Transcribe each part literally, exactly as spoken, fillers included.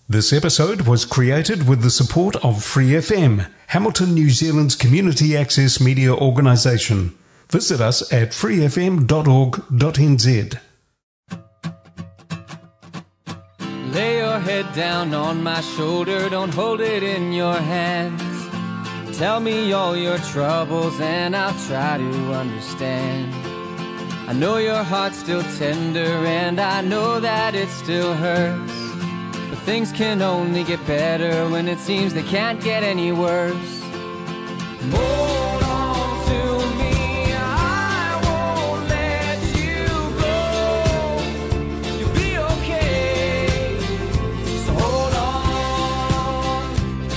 This episode was created with the support of Free F M, Hamilton, New Zealand's community access media organisation. Visit us at free f m dot org dot n z. Lay your head down on my shoulder, don't hold it in your hands. Tell me all your troubles and I'll try to understand. I know your heart's still tender and I know that it still hurts. But things can only get better when it seems they can't get any worse. Hold on to me, I won't let you go. You'll be okay, so hold on.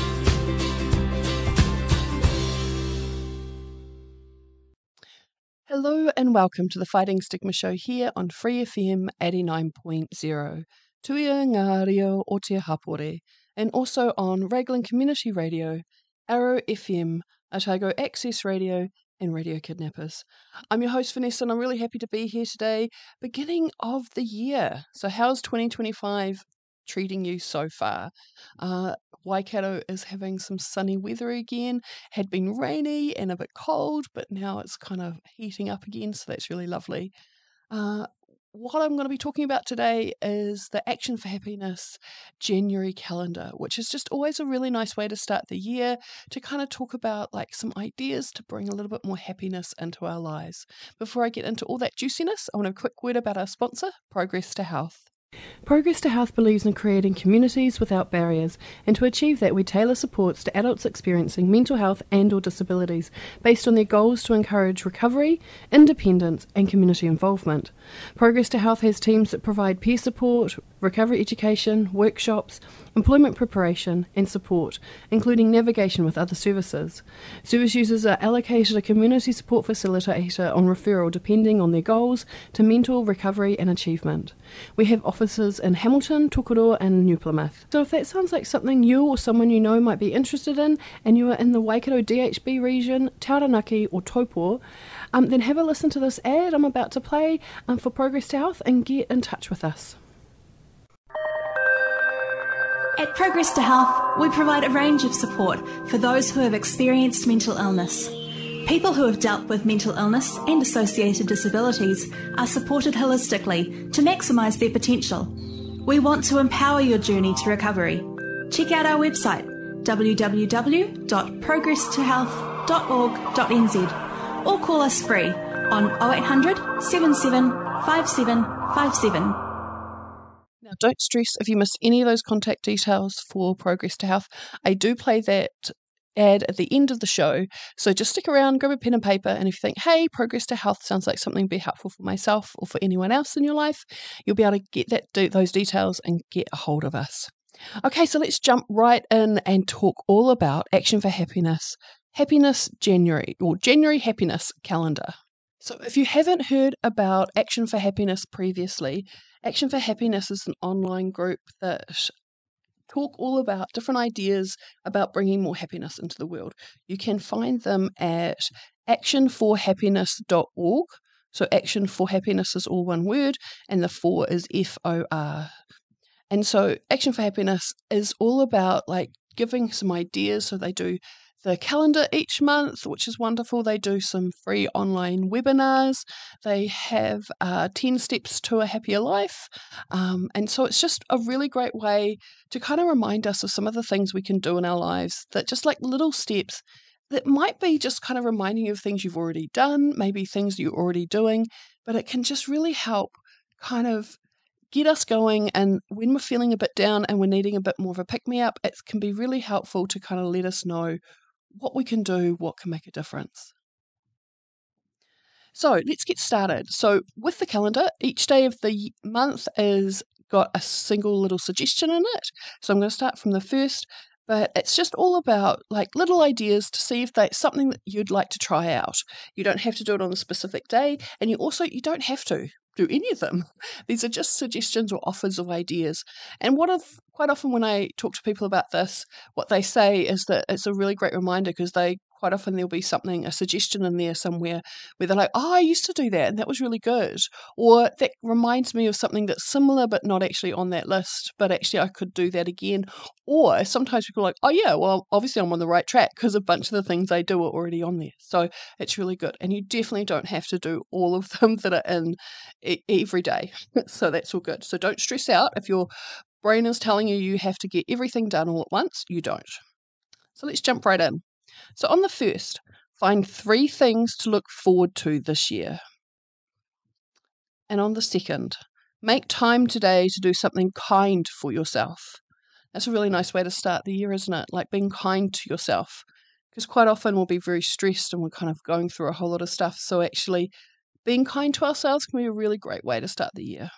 Hello and welcome to the Fighting Stigma Show here on Free F M eighty-nine point zero. Tuia ngā reo o te hapore, and also on Raglan Community Radio, Arrow F M, Otago Access Radio, and Radio Kidnappers. I'm your host Vanessa and I'm really happy to be here today, beginning of the year. So how's twenty twenty-five treating you so far? Uh, Waikato is having some sunny weather again, had been rainy and a bit cold, but now it's kind of heating up again, so that's really lovely. Uh, What I'm going to be talking about today is the Action for Happiness January calendar, which is just always a really nice way to start the year to kind of talk about like some ideas to bring a little bit more happiness into our lives. Before I get into all that juiciness, I want a quick word about our sponsor, Progress to Health. Progress to Health believes in creating communities without barriers, and to achieve that we tailor supports to adults experiencing mental health and or disabilities based on their goals to encourage recovery, independence and community involvement. Progress to Health has teams that provide peer support, recovery education, workshops, employment preparation and support, including navigation with other services. Service users are allocated a community support facilitator on referral depending on their goals to mental recovery and achievement. We have offices in Hamilton, Tokoroa and New Plymouth. So if that sounds like something you or someone you know might be interested in, and you are in the Waikato D H B region, Taranaki or Taupo, um, then have a listen to this ad I'm about to play um, for Progress to Health and get in touch with us. At Progress to Health, we provide a range of support for those who have experienced mental illness. People who have dealt with mental illness and associated disabilities are supported holistically to maximise their potential. We want to empower your journey to recovery. Check out our website w w w dot progress to health dot org dot n z or call us free on oh eight hundred, seven seven five seven five seven. Now, don't stress if you missed any of those contact details for Progress to Health. I do play that ad at the end of the show, so just stick around, grab a pen and paper, and if you think, hey, Progress to Health sounds like something be helpful for myself or for anyone else in your life, you'll be able to get that do, those details and get a hold of us. Okay, so let's jump right in and talk all about Action for Happiness, Happiness January, or January Happiness Calendar. So if you haven't heard about Action for Happiness previously, Action for Happiness is an online group that talk all about different ideas about bringing more happiness into the world. You can find them at action for happiness dot org. So Action for Happiness is all one word, and the four is F O R. And so Action for Happiness is all about like giving some ideas. So they do the calendar each month, which is wonderful. They do some free online webinars. They have uh, ten steps to a happier life. Um, and so it's just a really great way to kind of remind us of some of the things we can do in our lives that just like little steps that might be just kind of reminding you of things you've already done, maybe things you're already doing, but it can just really help kind of get us going. And when we're feeling a bit down and we're needing a bit more of a pick-me-up, it can be really helpful to kind of let us know what we can do, what can make a difference. So let's get started. So with the calendar, each day of the month is got a single little suggestion in it. So I'm going to start from the first, but it's just all about like little ideas to see if that's something that you'd like to try out. You don't have to do it on a specific day, and you also, you don't have to do any of them. These are just suggestions or offers of ideas. And what I've quite often when I talk to people about this, what they say is that it's a really great reminder because they quite often there'll be something, a suggestion in there somewhere where they're like, oh, I used to do that and that was really good. Or that reminds me of something that's similar but not actually on that list, but actually I could do that again. Or sometimes people are like, oh yeah, well, obviously I'm on the right track because a bunch of the things I do are already on there. So it's really good. And you definitely don't have to do all of them that are in e- every day. So that's all good. So don't stress out if your brain is telling you you have to get everything done all at once. You don't. So let's jump right in. So on the first, find three things to look forward to this year. And on the second, make time today to do something kind for yourself. That's a really nice way to start the year, isn't it? Like being kind to yourself. Because quite often we'll be very stressed and we're kind of going through a whole lot of stuff. So actually being kind to ourselves can be a really great way to start the year.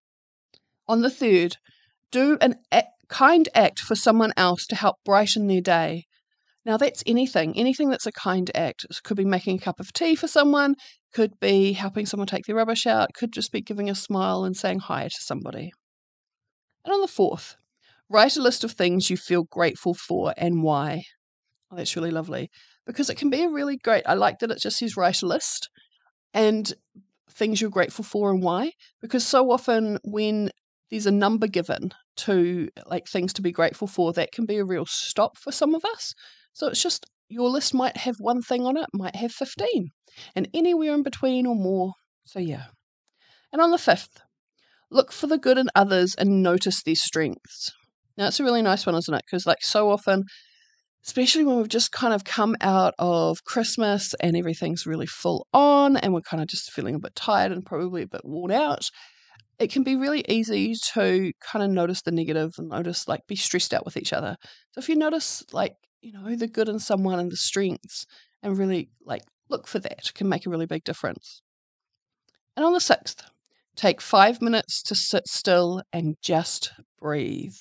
On the third, do an a- kind act for someone else to help brighten their day. Now that's anything, anything that's a kind act. It could be making a cup of tea for someone, could be helping someone take their rubbish out, could just be giving a smile and saying hi to somebody. And on the fourth, write a list of things you feel grateful for and why. Oh, that's really lovely because it can be a really great, I like that it just says write a list and things you're grateful for and why, because so often when there's a number given to like things to be grateful for, that can be a real stop for some of us. So it's just your list might have one thing on it, might have fifteen, and anywhere in between or more. So yeah. And on the fifth, look for the good in others and notice their strengths. Now it's a really nice one, isn't it? Because like so often, especially when we've just kind of come out of Christmas and everything's really full on and we're kind of just feeling a bit tired and probably a bit worn out, it can be really easy to kind of notice the negative and notice, like, be stressed out with each other. So if you notice, like, you know, the good in someone and the strengths and really, like, look for that, it can make a really big difference. And on the sixth, take five minutes to sit still and just breathe.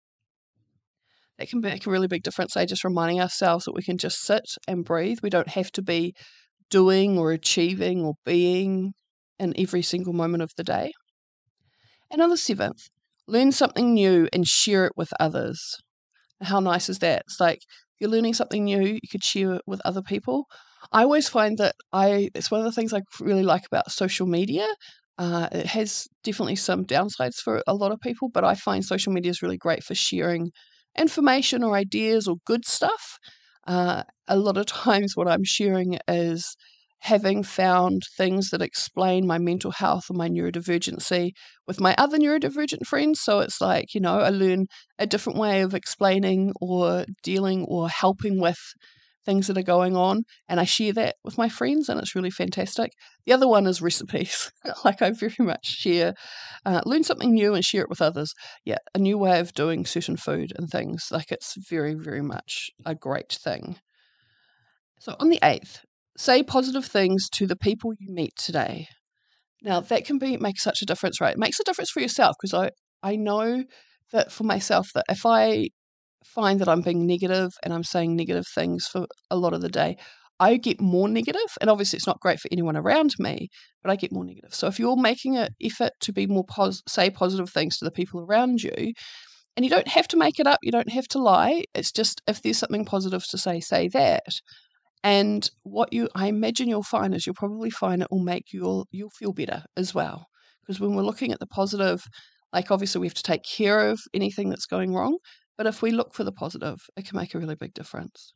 That can make a really big difference, eh? Just reminding ourselves that we can just sit and breathe. We don't have to be doing or achieving or being in every single moment of the day. And on the seventh, learn something new and share it with others. How nice is that? It's like if you're learning something new, you could share it with other people. I always find that I it's one of the things I really like about social media. Uh, it has definitely some downsides for a lot of people, but I find social media is really great for sharing information or ideas or good stuff. Uh, a lot of times what I'm sharing is having found things that explain my mental health or my neurodivergency with my other neurodivergent friends. So it's like, you know, I learn a different way of explaining or dealing or helping with things that are going on, and I share that with my friends, and it's really fantastic. The other one is recipes. Like I very much share, uh, learn something new and share it with others. Yeah, a new way of doing certain food and things. Like it's very, very much a great thing. So on the eighth, say positive things to the people you meet today. Now that can be make such a difference, right? It makes a difference for yourself because I, I know that for myself that if I find that I'm being negative and I'm saying negative things for a lot of the day, I get more negative, and obviously it's not great for anyone around me, but I get more negative. So if you're making an effort to be more pos- say positive things to the people around you, and you don't have to make it up, you don't have to lie. It's just if there's something positive to say, say that. And what you, I imagine you'll find is you'll probably find it will make you you'll feel better as well. Because when we're looking at the positive, like obviously we have to take care of anything that's going wrong, but if we look for the positive, it can make a really big difference.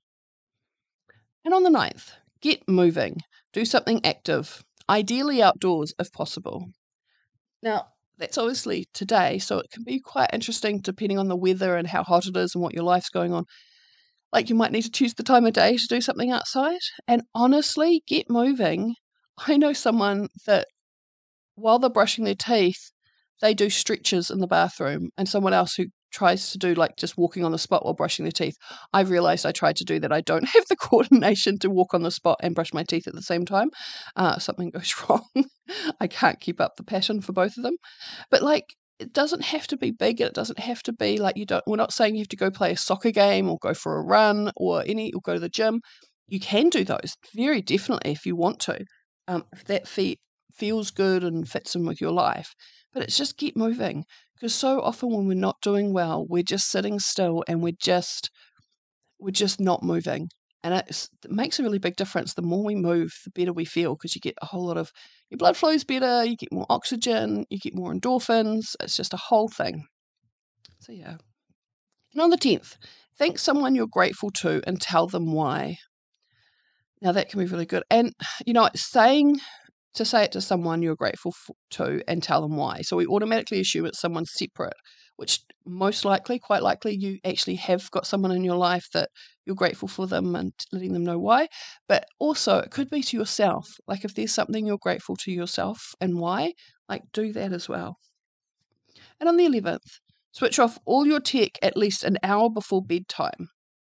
And on the ninth, get moving. Do something active, ideally outdoors if possible. Now, that's obviously today, so it can be quite interesting depending on the weather and how hot it is and what your life's going on. Like you might need to choose the time of day to do something outside. And honestly, get moving. I know someone that while they're brushing their teeth, they do stretches in the bathroom, and someone else who tries to do like just walking on the spot while brushing their teeth. I've realized I tried to do that. I don't have the coordination to walk on the spot and brush my teeth at the same time. Uh, something goes wrong. I can't keep up the pattern for both of them. But like, it doesn't have to be big. It doesn't have to be like you don't, we're not saying you have to go play a soccer game or go for a run or any, or go to the gym. You can do those very definitely if you want to. Um, if that fe- feels good and fits in with your life. But it's just keep moving. Because so often when we're not doing well, we're just sitting still and we're just, we're just not moving. And it's, it makes a really big difference. The more we move, the better we feel, because you get a whole lot of, your blood flows better, you get more oxygen, you get more endorphins. It's just a whole thing. So yeah. And on the tenth, thank someone you're grateful to and tell them why. Now that can be really good. And, you know, saying, to say it to someone you're grateful for, to and tell them why. So we automatically assume it's someone separate, which most likely, quite likely, you actually have got someone in your life that you're grateful for them and letting them know why. But also it could be to yourself. Like if there's something you're grateful to yourself and why, like do that as well. And on the eleventh, switch off all your tech at least an hour before bedtime.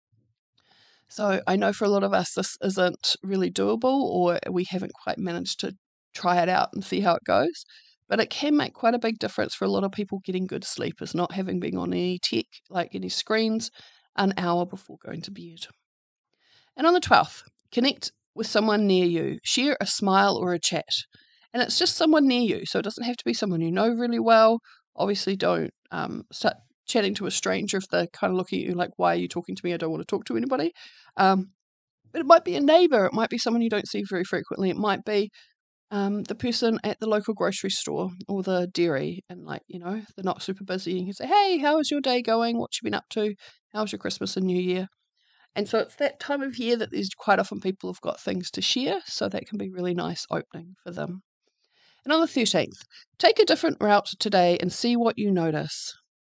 So I know for a lot of us this isn't really doable, or we haven't quite managed to try it out and see how it goes. But it can make quite a big difference for a lot of people getting good sleep, is not having been on any tech, like any screens, an hour before going to bed. And on the twelfth, connect with someone near you. Share a smile or a chat. And it's just someone near you, so it doesn't have to be someone you know really well. Obviously, don't um, start chatting to a stranger if they're kind of looking at you like, why are you talking to me? I don't want to talk to anybody. Um, but it might be a neighbour. It might be someone you don't see very frequently. It might be um, the person at the local grocery store or the dairy, and like, you know, they're not super busy. You can say, hey, how is your day going? What you been up to? How's your Christmas and New Year? And so it's that time of year that there's quite often people have got things to share, so that can be really nice opening for them. And on the thirteenth, take a different route today and see what you notice.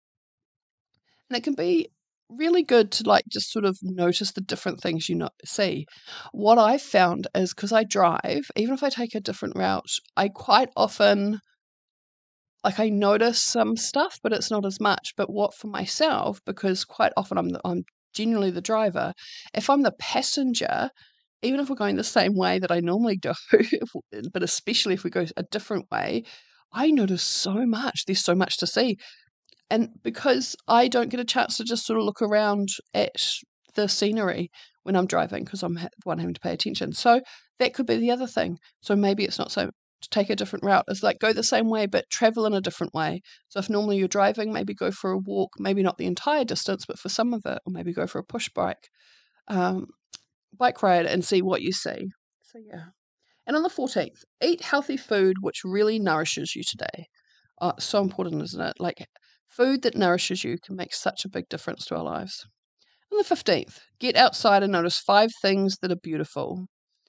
And it can be really good to like just sort of notice the different things you not see. What I've found is, because I drive, even if I take a different route, I quite often, like I notice some stuff, but it's not as much. But what for myself, because quite often I'm the, I'm generally the driver, if I'm the passenger, even if we're going the same way that I normally do, but especially if we go a different way, I notice so much. There's so much to see. And because I don't get a chance to just sort of look around at the scenery when I'm driving, because I'm the one having to pay attention. So that could be the other thing. So maybe it's not so to take a different route. It's like go the same way, but travel in a different way. So if normally you're driving, maybe go for a walk, maybe not the entire distance, but for some of it, or maybe go for a push bike, um, bike ride and see what you see. So yeah. And on the fourteenth, eat healthy food which really nourishes you today. Oh, it's so important, isn't it? Like food that nourishes you can make such a big difference to our lives. On the fifteenth, get outside and notice five things that are beautiful.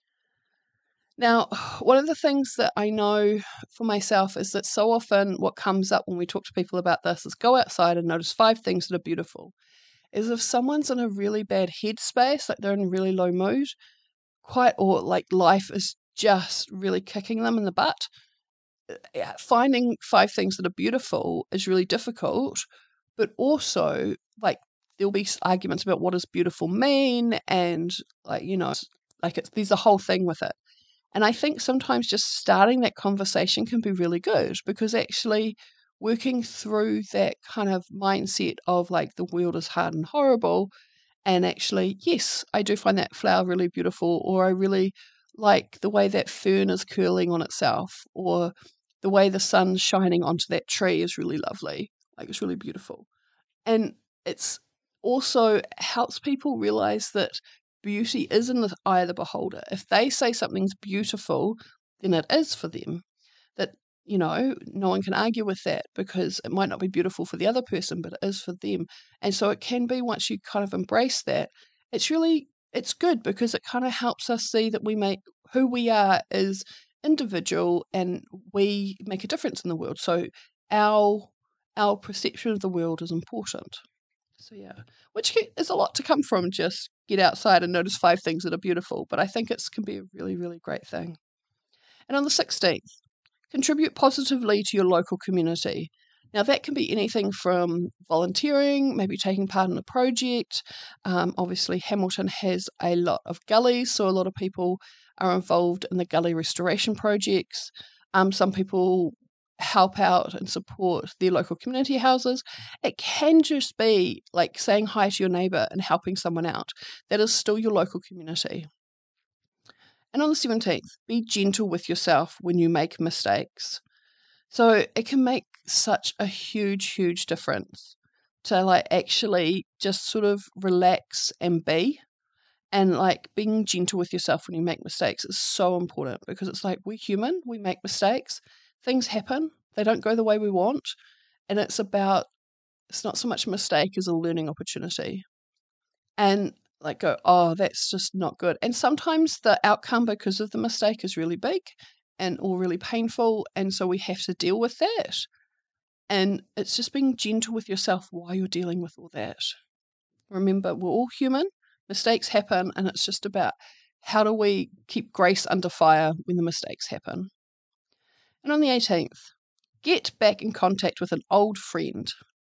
Now, one of the things that I know for myself is that so often what comes up when we talk to people about this is go outside and notice five things that are beautiful. Is if someone's in a really bad headspace, like they're in a really low mood, quite, or like life is just really kicking them in the butt, finding five things that are beautiful is really difficult. But also, like, there'll be arguments about what does beautiful mean, and like, you know, like it's there's a whole thing with it. And I think sometimes just starting that conversation can be really good, because actually working through that kind of mindset of like the world is hard and horrible, and actually, yes, I do find that flower really beautiful, or I really like the way that fern is curling on itself, or the way the sun's shining onto that tree is really lovely. Like it's really beautiful. And it's also helps people realize that beauty is in the eye of the beholder. If they say something's beautiful, then it is for them. That, you know, no one can argue with that, because it might not be beautiful for the other person, but it is for them. And so it can be, once you kind of embrace that, it's really, it's good, because it kind of helps us see that we make, who we are is individual, and we make a difference in the world. So our our perception of the world is important. So yeah, which is a lot to come from just get outside and notice five things that are beautiful, but I think it can be a really, really great thing. And on the sixteenth, contribute positively to your local community. Now that can be anything from volunteering, maybe taking part in a project. Um, obviously Hamilton has a lot of gullies, so a lot of people are involved in the gully restoration projects. Um, some people help out and support their local community houses. It can just be like saying hi to your neighbour and helping someone out. That is still your local community. And on the seventeenth, be gentle with yourself when you make mistakes. So it can make such a huge, huge difference to like actually just sort of relax and be. And like being gentle with yourself when you make mistakes is so important, because it's like we're human, we make mistakes, things happen, they don't go the way we want. And it's about, it's not so much a mistake as a learning opportunity. And like go, oh, that's just not good. And sometimes the outcome because of the mistake is really big and or really painful. And so we have to deal with that. And it's just being gentle with yourself while you're dealing with all that. Remember, we're all human. Mistakes happen, and it's just about how do we keep grace under fire when the mistakes happen. And on the eighteenth, get back in contact with an old friend.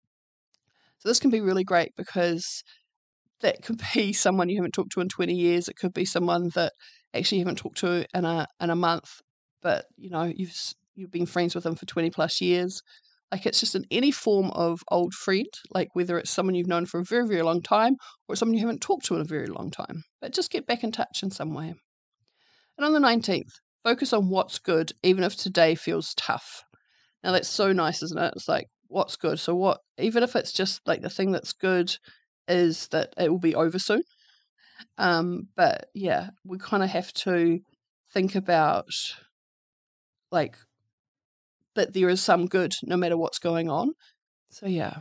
So this can be really great because that could be someone you haven't talked to in twenty years. It could be someone that actually you haven't talked to in a in a month, but you know you've you've been friends with them for twenty plus years. Like it's just in any form of old friend, like whether it's someone you've known for a very, very long time or someone you haven't talked to in a very long time. But just get back in touch in some way. And on the nineteenth, focus on what's good, even if today feels tough. Now that's so nice, isn't it? It's like, what's good? So what, even if it's just like the thing that's good is that it will be over soon. Um, but yeah, we kind of have to think about like, that there is some good no matter what's going on. So yeah.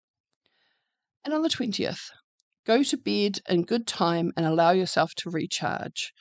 And on the twentieth, go to bed in good time and allow yourself to recharge.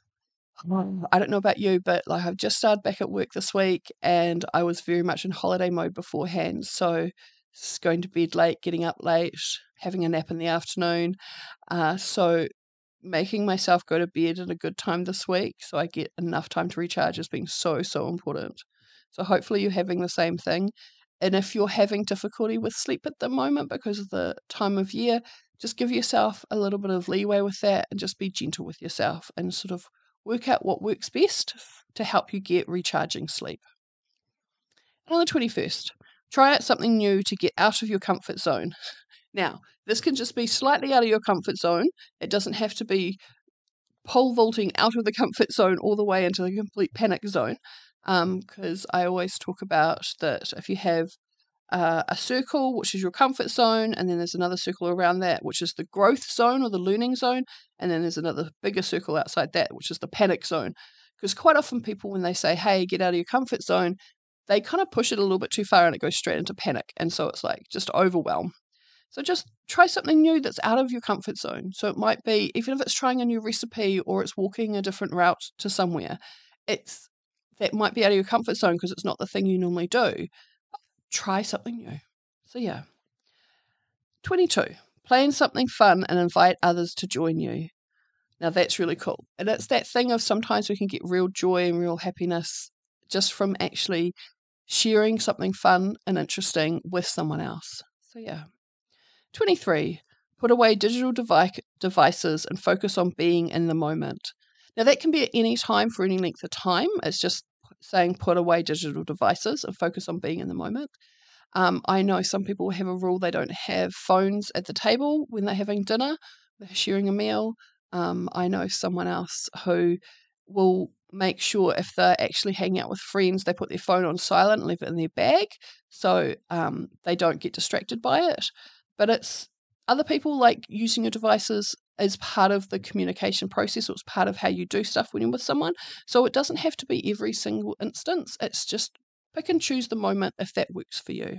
I don't know about you, but like I've just started back at work this week and I was very much in holiday mode beforehand. So it's going to bed late, getting up late, having a nap in the afternoon. Uh, so making myself go to bed at a good time this week so I get enough time to recharge has been so, so important. So hopefully you're having the same thing. And if you're having difficulty with sleep at the moment because of the time of year, just give yourself a little bit of leeway with that and just be gentle with yourself and sort of work out what works best to help you get recharging sleep. And on the twenty-first, try out something new to get out of your comfort zone. Now, this can just be slightly out of your comfort zone. It doesn't have to be pole vaulting out of the comfort zone all the way into the complete panic zone. Because um, I always talk about that if you have uh, a circle, which is your comfort zone, and then there's another circle around that, which is the growth zone or the learning zone, and then there's another bigger circle outside that, which is the panic zone. Because quite often people, when they say, hey, get out of your comfort zone, they kind of push it a little bit too far and it goes straight into panic. And so it's like just overwhelm. So just try something new that's out of your comfort zone. So it might be, even if it's trying a new recipe or it's walking a different route to somewhere, it's that might be out of your comfort zone because it's not the thing you normally do. Try something new. So yeah. twenty-two, plan something fun and invite others to join you. Now that's really cool. And it's that thing of sometimes we can get real joy and real happiness just from actually sharing something fun and interesting with someone else. So yeah. twenty-three, put away digital devi- devices and focus on being in the moment. Now that can be at any time for any length of time. It's just saying put away digital devices and focus on being in the moment. Um, I know some people have a rule they don't have phones at the table when they're having dinner, they're sharing a meal. Um, I know someone else who will make sure if they're actually hanging out with friends, they put their phone on silent and leave it in their bag so um, they don't get distracted by it. But it's other people like using your devices as part of the communication process, or it's part of how you do stuff when you're with someone. So it doesn't have to be every single instance. It's just pick and choose the moment if that works for you.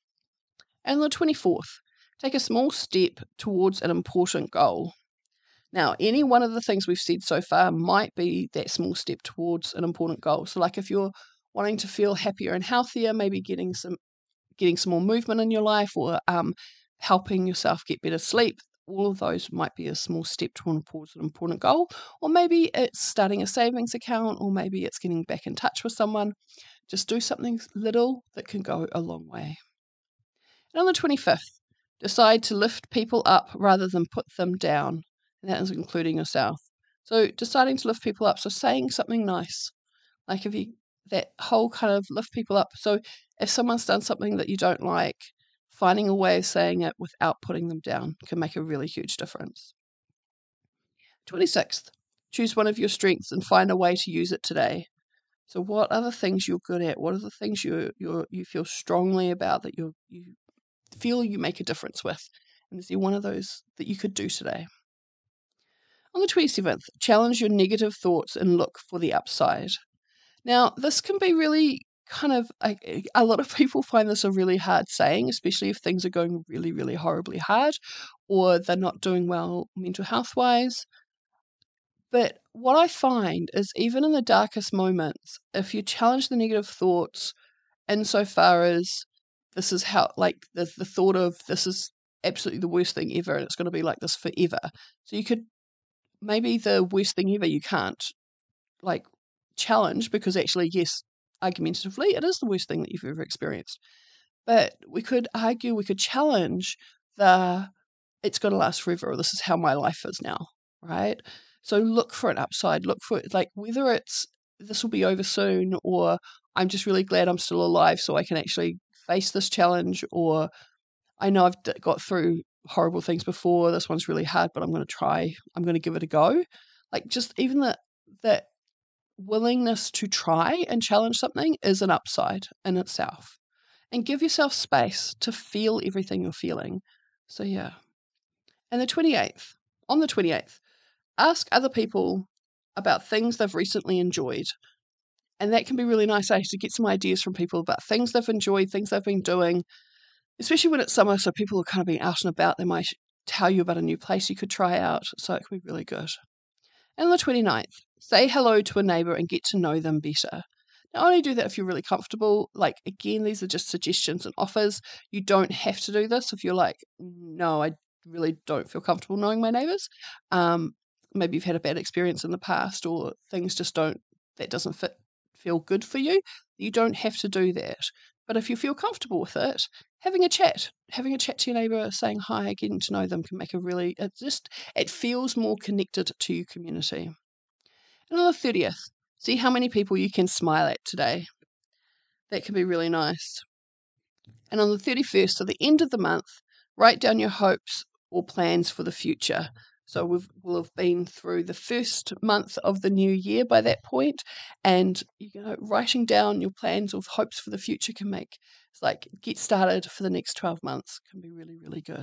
And the twenty-fourth, take a small step towards an important goal. Now, any one of the things we've said so far might be that small step towards an important goal. So like if you're wanting to feel happier and healthier, maybe getting some getting some more movement in your life, or um, helping yourself get better sleep, all of those might be a small step towards an important goal. Or maybe it's starting a savings account, or maybe it's getting back in touch with someone. Just do something little that can go a long way. And on the twenty-fifth, decide to lift people up rather than put them down. And that is including yourself. So deciding to lift people up, so saying something nice. Like if you, that whole kind of lift people up. So if someone's done something that you don't like, finding a way of saying it without putting them down can make a really huge difference. twenty-sixth, choose one of your strengths and find a way to use it today. So what are the things you're good at? What are the things you you you feel strongly about that you you feel you make a difference with? And is there one of those that you could do today? On the twenty-seventh, challenge your negative thoughts and look for the upside. Now, this can be really kind of, a, a lot of people find this a really hard saying, especially if things are going really, really horribly hard or they're not doing well mental health wise. But what I find is even in the darkest moments, if you challenge the negative thoughts insofar as this is how, like the, the thought of this is absolutely the worst thing ever and it's going to be like this forever. So you could, maybe the worst thing ever you can't like challenge because actually, yes, argumentatively, it is the worst thing that you've ever experienced. But we could argue, we could challenge the it's going to last forever or this is how my life is now, right? So look for an upside, look for it, like whether it's this will be over soon or I'm just really glad I'm still alive so I can actually face this challenge, or I know I've d- got through horrible things before, this one's really hard, but I'm going to try, I'm going to give it a go. Like just even that that willingness to try and challenge something is an upside in itself. And give yourself space to feel everything you're feeling. So yeah. And the twenty-eighth, on the twenty-eighth, ask other people about things they've recently enjoyed. And that can be really nice, eh, to get some ideas from people about things they've enjoyed, things they've been doing, especially when it's summer, so people are kind of being out and about. They might tell you about a new place you could try out, so it can be really good. And on the twenty-ninth, say hello to a neighbour and get to know them better. Now, only do that if you're really comfortable. Like, again, these are just suggestions and offers. You don't have to do this if you're like, no, I really don't feel comfortable knowing my neighbours. Um, maybe you've had a bad experience in the past or things just don't, that doesn't fit, feel good for you. You don't have to do that. But if you feel comfortable with it, having a chat, having a chat to your neighbour, saying hi, getting to know them can make a really, it just, it feels more connected to your community. And on the thirtieth, see how many people you can smile at today. That can be really nice. And on the thirty-first, so the end of the month, write down your hopes or plans for the future. So we've, we'll have been through the first month of the new year by that point, and you know, writing down your plans or hopes for the future can make, it's like get started for the next twelve months can be really, really good.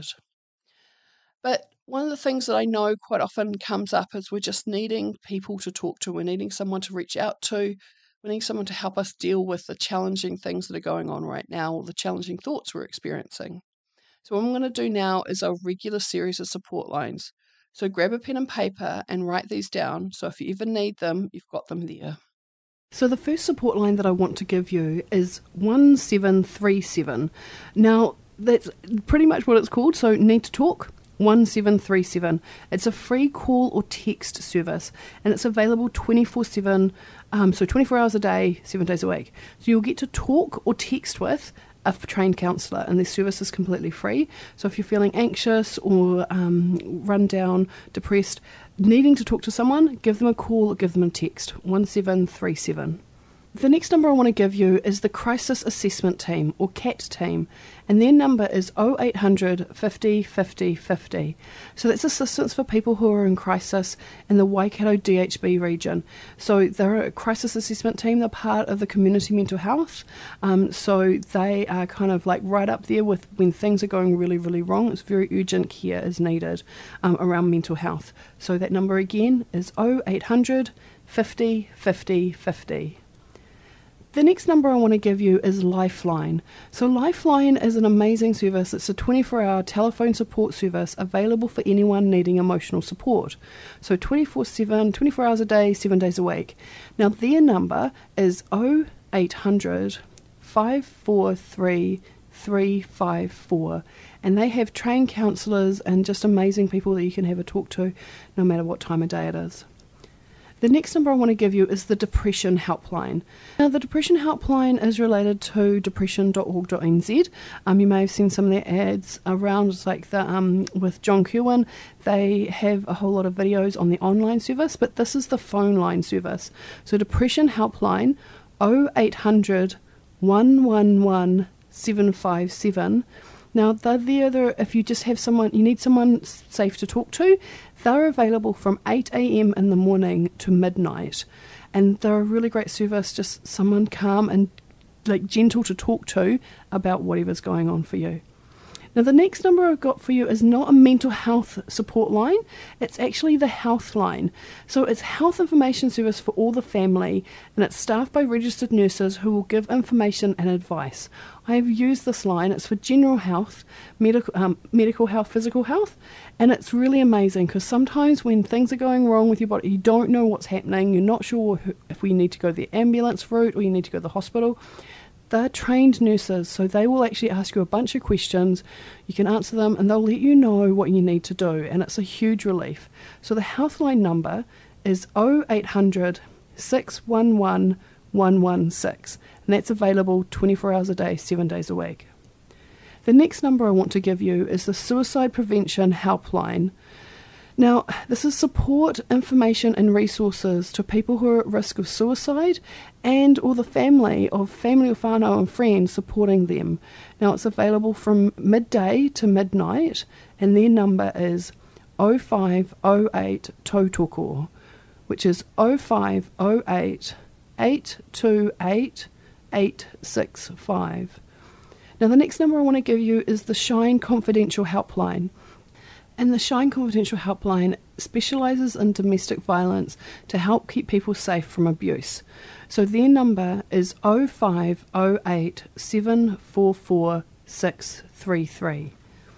But one of the things that I know quite often comes up is we're just needing people to talk to. We're needing someone to reach out to. We need someone to help us deal with the challenging things that are going on right now or the challenging thoughts we're experiencing. So what I'm going to do now is a regular series of support lines. So grab a pen and paper and write these down. So if you ever need them, you've got them there. So the first support line that I want to give you is one seven three seven. Now, that's pretty much what it's called. So need to talk. one seven three seven. It's a free call or text service and it's available twenty-four seven, um, so twenty-four hours a day, seven days a week. So you'll get to talk or text with a trained counsellor, and this service is completely free. So if you're feeling anxious or um, run down, depressed, needing to talk to someone, give them a call or give them a text, one seven three seven. The next number I want to give you is the Crisis Assessment Team, or C A T team, and their number is oh eight hundred, fifty, fifty, fifty. So that's assistance for people who are in crisis in the Waikato D H B region. So they're a crisis assessment team, they're part of the community mental health, um, so they are kind of like right up there with when things are going really, really wrong. It's very urgent care is needed um, around mental health. So that number again is oh eight hundred, fifty, fifty, fifty. The next number I want to give you is Lifeline. So Lifeline is an amazing service. It's a twenty-four hour telephone support service available for anyone needing emotional support. So twenty-four seven, twenty-four hours a day, seven days a week. Now their number is oh eight hundred, five four three, three five four. And they have trained counsellors and just amazing people that you can have a talk to no matter what time of day it is. The next number I want to give you is the Depression Helpline. Now, the Depression Helpline is related to depression dot org dot n z. Um, you may have seen some of their ads around, it's like the um, with John Kirwan. They have a whole lot of videos on the online service, but this is the phone line service. So Depression Helpline, oh eight hundred, one one one, seven five seven. Now, they're there if you just have someone, you need someone safe to talk to. They're available from eight a.m. in the morning to midnight. And they're a really great service, just someone calm and like gentle to talk to about whatever's going on for you. Now, the next number I've got for you is not a mental health support line. It's actually the health line. So it's health information service for all the family, and it's staffed by registered nurses who will give information and advice. I have used this line. It's for general health, medical, um, medical health, physical health, and it's really amazing because sometimes when things are going wrong with your body, you don't know what's happening, you're not sure if we need to go the ambulance route or you need to go to the hospital. They're trained nurses, so they will actually ask you a bunch of questions. You can answer them and they'll let you know what you need to do, and it's a huge relief. So the Healthline number is oh eight hundred, six one one, one one six, and that's available twenty-four hours a day, seven days a week. The next number I want to give you is the Suicide Prevention Helpline. Now, this is support, information and resources to people who are at risk of suicide and or the family of family or whānau and friends supporting them. Now, it's available from midday to midnight, and their number is oh five oh eight tautoko, which is oh five oh eight, eight two eight, eight six five. Now, the next number I want to give you is the Shine Confidential Helpline. And the Shine Confidential Helpline specialises in domestic violence to help keep people safe from abuse. So their number is oh five oh eight, seven four four, six three three.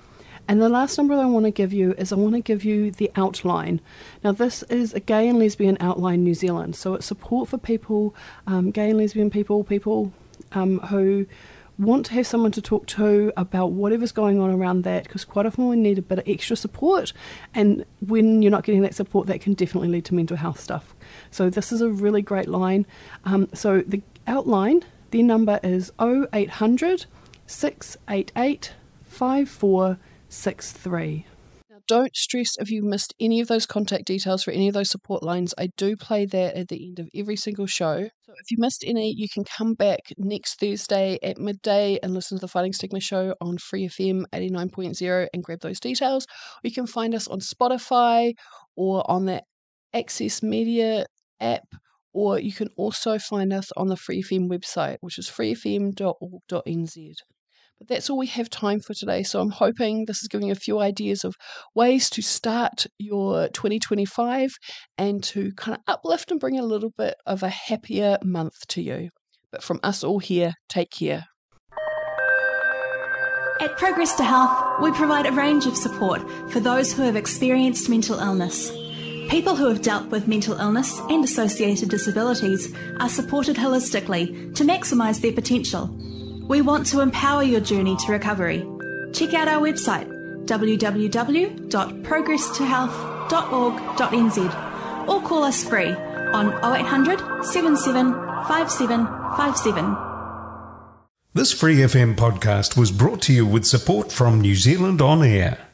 And the last number I want to give you is I want to give you the Outline. Now, this is a Gay and Lesbian Outline New Zealand. So it's support for people, um, gay and lesbian people, people um, who want to have someone to talk to about whatever's going on around that, because quite often we need a bit of extra support, and when you're not getting that support, that can definitely lead to mental health stuff. So this is a really great line. Um, so the Outline, their number is oh eight hundred, six eight eight, five four six three. Now, don't stress if you missed any of those contact details for any of those support lines. I do play that at the end of every single show. So if you missed any, you can come back next Thursday at midday and listen to the Fighting Stigma Show on Free F M eighty-nine point oh and grab those details. Or you can find us on Spotify or on the Access Media app, or you can also find us on the Free F M website, which is free f m dot org dot n z. But that's all we have time for today, so I'm hoping this is giving you a few ideas of ways to start your twenty twenty-five and to kind of uplift and bring a little bit of a happier month to you. But from us all here, take care. At Progress to Health, we provide a range of support for those who have experienced mental illness. People who have dealt with mental illness and associated disabilities are supported holistically to maximise their potential. We want to empower your journey to recovery. Check out our website, w w w dot progress to health dot org dot n z, or call us free on oh eight hundred, seven seven five seven five seven. This Free F M podcast was brought to you with support from New Zealand On Air.